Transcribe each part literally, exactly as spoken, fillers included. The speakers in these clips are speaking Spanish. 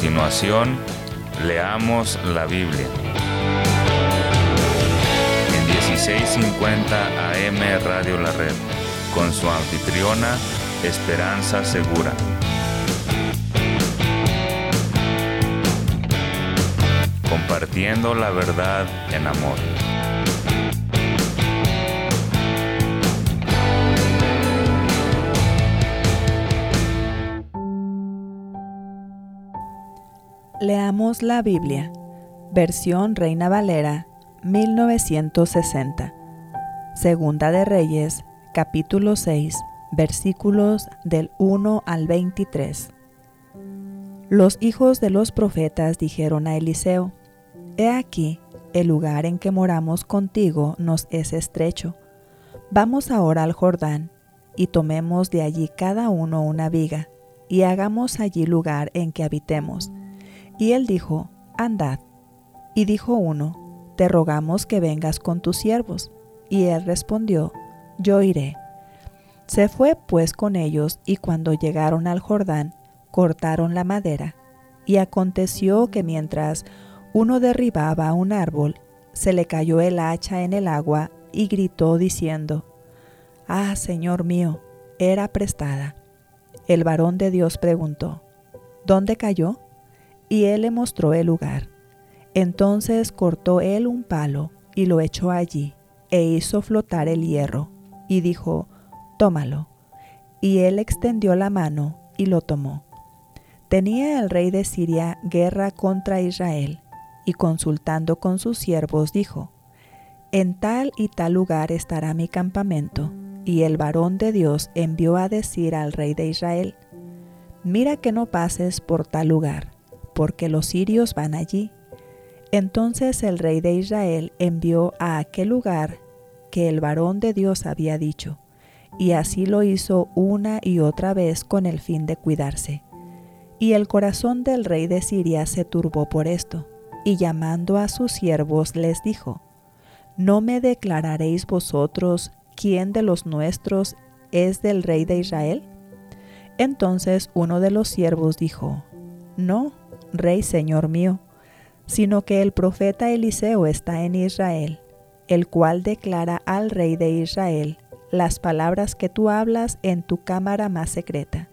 continuación, leamos la Biblia. En dieciséis cincuenta A M Radio La Red, con su anfitriona, Esperanza Segura. Compartiendo la verdad en amor. Leamos la Biblia, versión Reina Valera, mil novecientos sesenta. Segunda de Reyes, capítulo seis, versículos del uno al veintitrés. Los hijos de los profetas dijeron a Eliseo: He aquí, el lugar en que moramos contigo nos es estrecho. Vamos ahora al Jordán, y tomemos de allí cada uno una viga, y hagamos allí lugar en que habitemos. Y él dijo: Andad. Y dijo uno: Te rogamos que vengas con tus siervos. Y él respondió: Yo iré. Se fue pues con ellos, y cuando llegaron al Jordán, cortaron la madera. Y aconteció que mientras uno derribaba un árbol, se le cayó el hacha en el agua, y gritó diciendo: Ah, Señor mío, era prestada. El varón de Dios preguntó: ¿Dónde cayó? Y él le mostró el lugar. Entonces cortó él un palo y lo echó allí, e hizo flotar el hierro, y dijo: Tómalo. Y él extendió la mano y lo tomó. Tenía el rey de Siria guerra contra Israel, y consultando con sus siervos dijo: En tal y tal lugar estará mi campamento. Y el varón de Dios envió a decir al rey de Israel: Mira que no pases por tal lugar, porque los sirios van allí. Entonces el rey de Israel envió a aquel lugar que el varón de Dios había dicho, y así lo hizo una y otra vez con el fin de cuidarse. Y el corazón del rey de Siria se turbó por esto, y llamando a sus siervos les dijo: ¿No me declararéis vosotros quién de los nuestros es del rey de Israel? Entonces uno de los siervos dijo: No, rey señor mío, sino que el profeta Eliseo está en Israel, el cual declara al rey de Israel las palabras que tú hablas en tu cámara más secreta.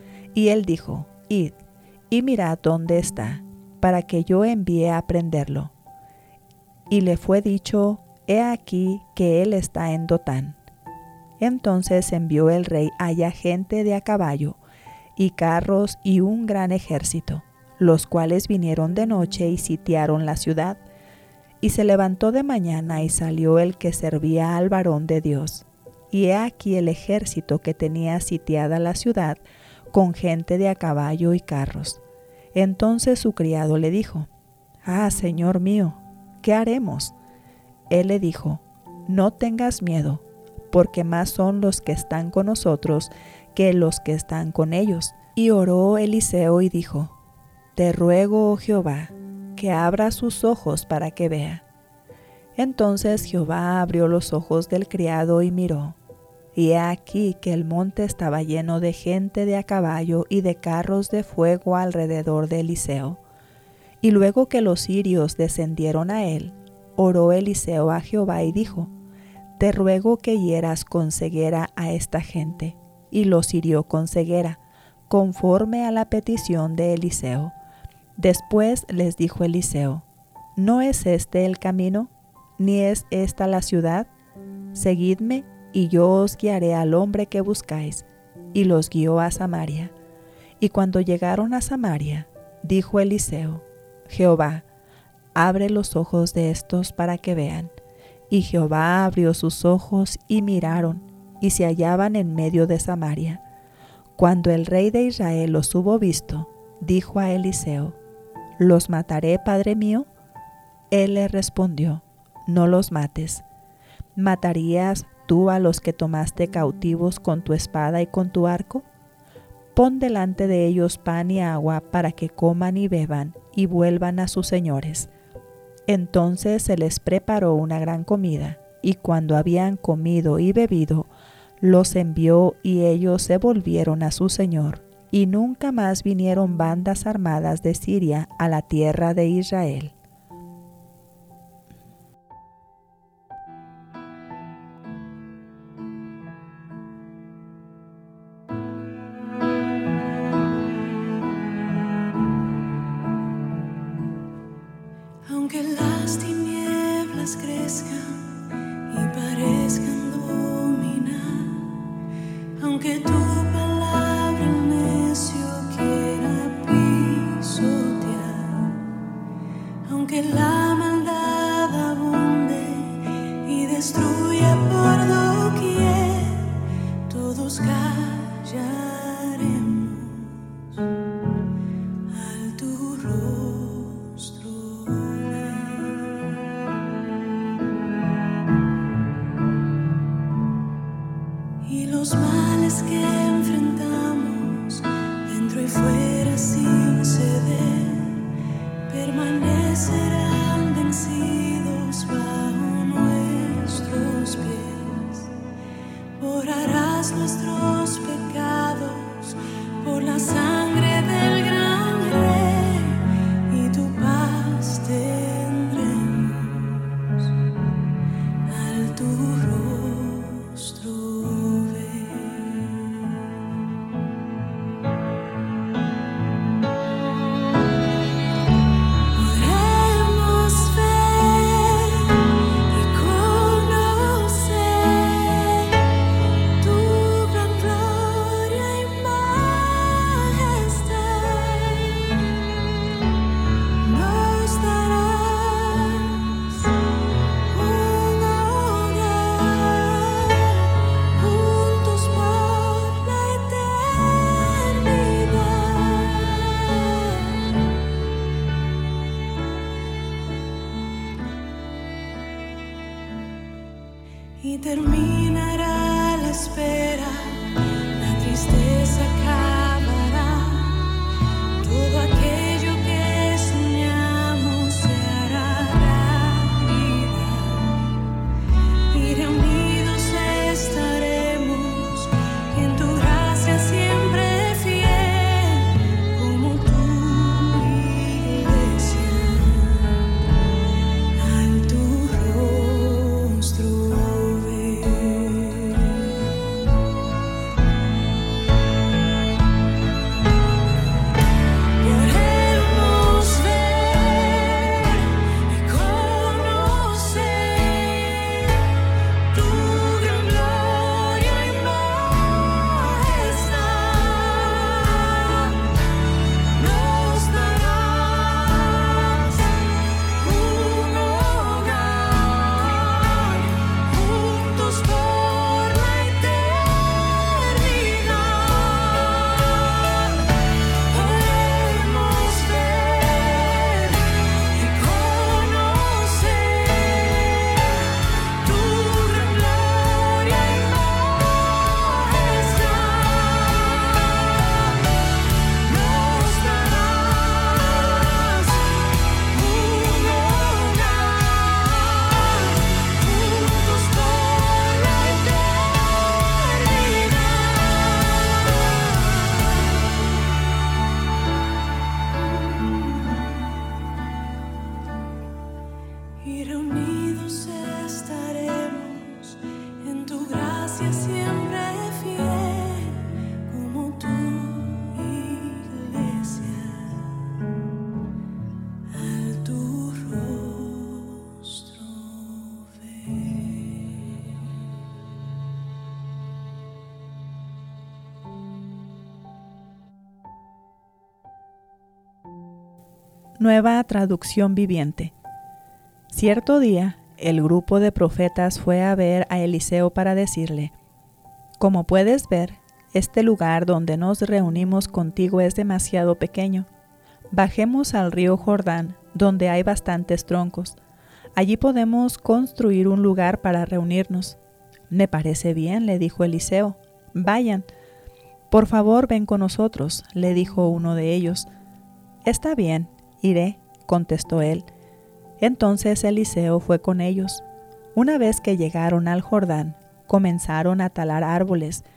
Y él dijo: Id, y mirad dónde está, para que yo envíe a prenderlo. Y le fue dicho: He aquí que él está en Dotán. Entonces envió el rey allá gente de a caballo, y carros y un gran ejército, los cuales vinieron de noche y sitiaron la ciudad. Y se levantó de mañana y salió el que servía al varón de Dios. Y he aquí el ejército que tenía sitiada la ciudad, con gente de a caballo y carros. Entonces su criado le dijo: Ah, señor mío, ¿qué haremos? Él le dijo: No tengas miedo, porque más son los que están con nosotros que los que están con ellos. Y oró Eliseo y dijo: Te ruego, oh Jehová, que abra sus ojos para que vea. Entonces Jehová abrió los ojos del criado y miró, y he aquí que el monte estaba lleno de gente de a caballo y de carros de fuego alrededor de Eliseo. Y luego que los sirios descendieron a él, oró Eliseo a Jehová y dijo: Te ruego que hieras con ceguera a esta gente. Y los hirió con ceguera, conforme a la petición de Eliseo. Después les dijo Eliseo: ¿No es este el camino, ni es esta la ciudad? Seguidme, y yo os guiaré al hombre que buscáis. Y los guió a Samaria. Y cuando llegaron a Samaria, dijo Eliseo: Jehová, abre los ojos de estos para que vean. Y Jehová abrió sus ojos y miraron, y se hallaban en medio de Samaria. Cuando el rey de Israel los hubo visto, dijo a Eliseo: ¿Los mataré, padre mío? Él le respondió: No los mates. ¿Matarías tú a los que tomaste cautivos con tu espada y con tu arco? Pon delante de ellos pan y agua para que coman y beban y vuelvan a sus señores. Entonces se les preparó una gran comida, y cuando habían comido y bebido, los envió y ellos se volvieron a su señor, y nunca más vinieron bandas armadas de Siria a la tierra de Israel. Aunque las tinieblas crezcan y parezcan dominar, aunque tu palabra el necio quiera pisotear, aunque la maldad abunde y destruya por doquier, todos callaremos al tu rostro. Y los males que enfrentamos dentro y fuera sin ceder permanecerán vencidos bajo nuestros pies. Borrarás nuestros pecados por la sangre del gran Rey y tu paz tendremos al tu rostro. Y terminará la espera, la tristeza acabará, todo aquello que soñamos se hará realidad. Y reunidos estaremos en tu gracia siempre fiel, como tu iglesia, al tu rostro. Y reunidos estaremos en tu gracia siempre fiel, como tu iglesia, al tu rostro ver. Nueva traducción viviente. Cierto día, el grupo de profetas fue a ver a Eliseo para decirle: como puedes ver, este lugar donde nos reunimos contigo es demasiado pequeño. Bajemos al río Jordán, donde hay bastantes troncos. Allí podemos construir un lugar para reunirnos. Me parece bien, le dijo Eliseo. Vayan. Por favor, ven con nosotros, le dijo uno de ellos. Está bien, iré, contestó él. Entonces Eliseo fue con ellos. Una vez que llegaron al Jordán, comenzaron a talar árboles,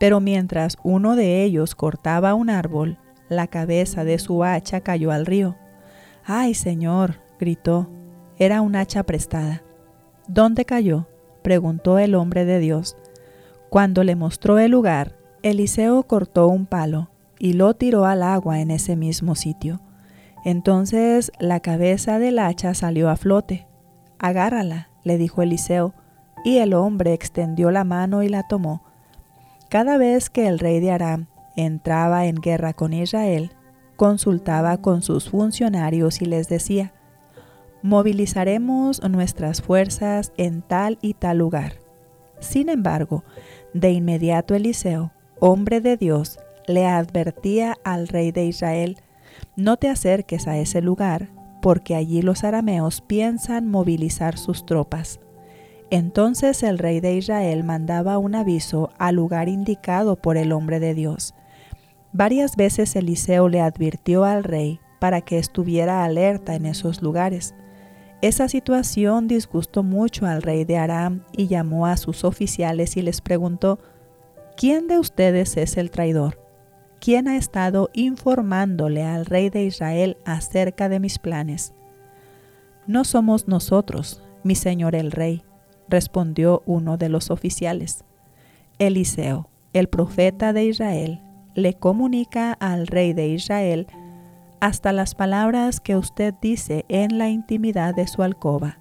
Pero mientras uno de ellos cortaba un árbol, la cabeza de su hacha cayó al río. ¡Ay, Señor!, gritó. Era un hacha prestada. ¿Dónde cayó?, preguntó el hombre de Dios. Cuando le mostró el lugar, Eliseo cortó un palo y lo tiró al agua en ese mismo sitio. Entonces la cabeza del hacha salió a flote. «Agárrala», le dijo Eliseo, y el hombre extendió la mano y la tomó. Cada vez que el rey de Aram entraba en guerra con Israel, consultaba con sus funcionarios y les decía: «Movilizaremos nuestras fuerzas en tal y tal lugar». Sin embargo, de inmediato Eliseo, hombre de Dios, le advertía al rey de Israel: «No te acerques a ese lugar, porque allí los arameos piensan movilizar sus tropas». Entonces el rey de Israel mandaba un aviso al lugar indicado por el hombre de Dios. Varias veces Eliseo le advirtió al rey para que estuviera alerta en esos lugares. Esa situación disgustó mucho al rey de Aram y llamó a sus oficiales y les preguntó: «¿Quién de ustedes es el traidor? ¿Quién ha estado informándole al rey de Israel acerca de mis planes?» «No somos nosotros, mi señor el rey», respondió uno de los oficiales. Eliseo, el profeta de Israel, le comunica al rey de Israel hasta las palabras que usted dice en la intimidad de su alcoba.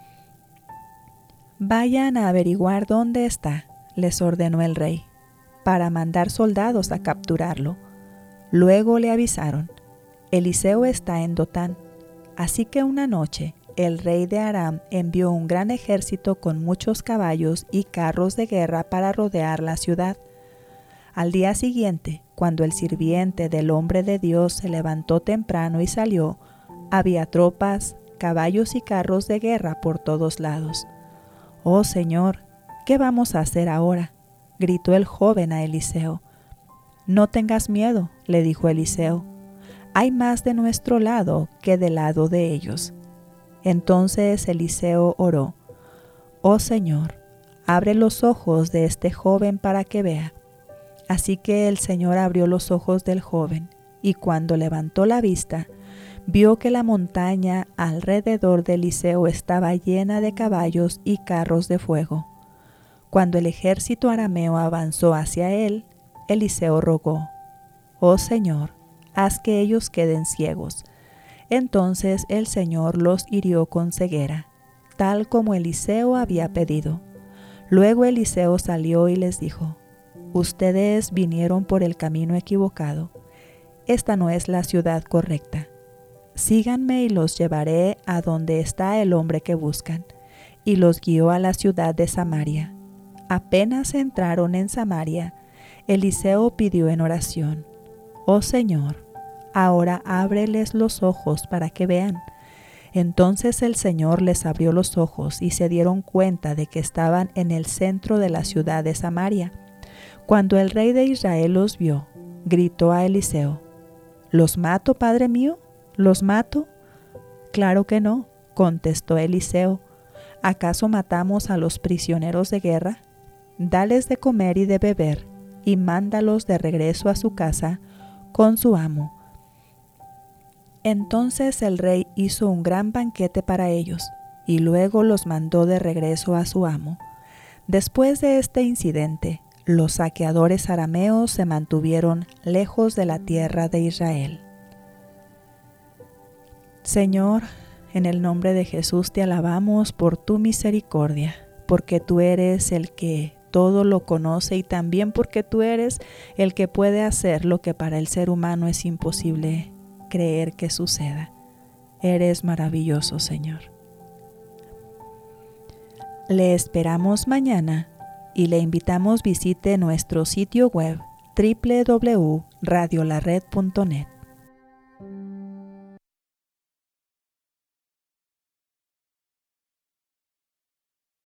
«Vayan a averiguar dónde está», les ordenó el rey, para mandar soldados a capturarlo. Luego le avisaron: «Eliseo está en Dotán». Así que una noche el rey de Aram envió un gran ejército con muchos caballos y carros de guerra para rodear la ciudad. Al día siguiente, cuando el sirviente del hombre de Dios se levantó temprano y salió, había tropas, caballos y carros de guerra por todos lados. «Oh Señor, ¿qué vamos a hacer ahora?», gritó el joven a Eliseo. «No tengas miedo», le dijo Eliseo. «Hay más de nuestro lado que del lado de ellos». Entonces Eliseo oró: «Oh Señor, abre los ojos de este joven para que vea». Así que el Señor abrió los ojos del joven, y cuando levantó la vista, vio que la montaña alrededor de Eliseo estaba llena de caballos y carros de fuego. Cuando el ejército arameo avanzó hacia él, Eliseo rogó: «Oh Señor, haz que ellos queden ciegos». Entonces el Señor los hirió con ceguera, tal como Eliseo había pedido. Luego Eliseo salió y les dijo: «Ustedes vinieron por el camino equivocado. Esta no es la ciudad correcta. Síganme y los llevaré a donde está el hombre que buscan». Y los guió a la ciudad de Samaria. Apenas entraron en Samaria, Eliseo pidió en oración: «Oh Señor, ahora ábreles los ojos para que vean». Entonces el Señor les abrió los ojos y se dieron cuenta de que estaban en el centro de la ciudad de Samaria. Cuando el rey de Israel los vio, gritó a Eliseo: «¿Los mato, padre mío? ¿Los mato?». «Claro que no», contestó Eliseo. «¿Acaso matamos a los prisioneros de guerra? Dales de comer y de beber, y mándalos de regreso a su casa con su amo». Entonces el rey hizo un gran banquete para ellos, y luego los mandó de regreso a su amo. Después de este incidente, los saqueadores arameos se mantuvieron lejos de la tierra de Israel. Señor, en el nombre de Jesús te alabamos por tu misericordia, porque tú eres el que todo lo conoce y también porque tú eres el que puede hacer lo que para el ser humano es imposible creer que suceda. Eres maravilloso, Señor. Le esperamos mañana y le invitamos visite nuestro sitio web doble u doble u doble u punto radio la red punto net.